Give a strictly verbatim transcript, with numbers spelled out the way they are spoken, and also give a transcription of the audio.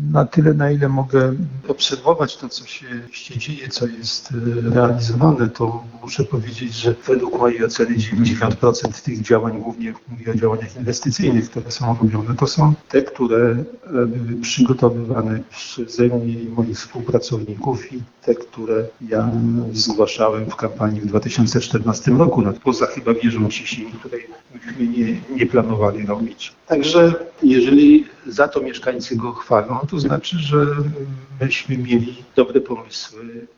na tyle, na ile mogę obserwować to, co się, się dzieje, co jest realizowane, to muszę powiedzieć, że według mojej oceny dziewięćdziesiąt procent tych działań, głównie mówię o działaniach inwestycyjnych, które są robione, to są te, które były przygotowywane przeze mnie i moich współpracowników i te, które ja zgłaszałem w kampanii w dwa tysiące czternastym roku, no, poza chyba wieżą Ciśnień, której myśmy nie, nie planowali robić. Także jeżeli za to mieszkańcy go chwalą, to znaczy, że myśmy mieli dobre pomysły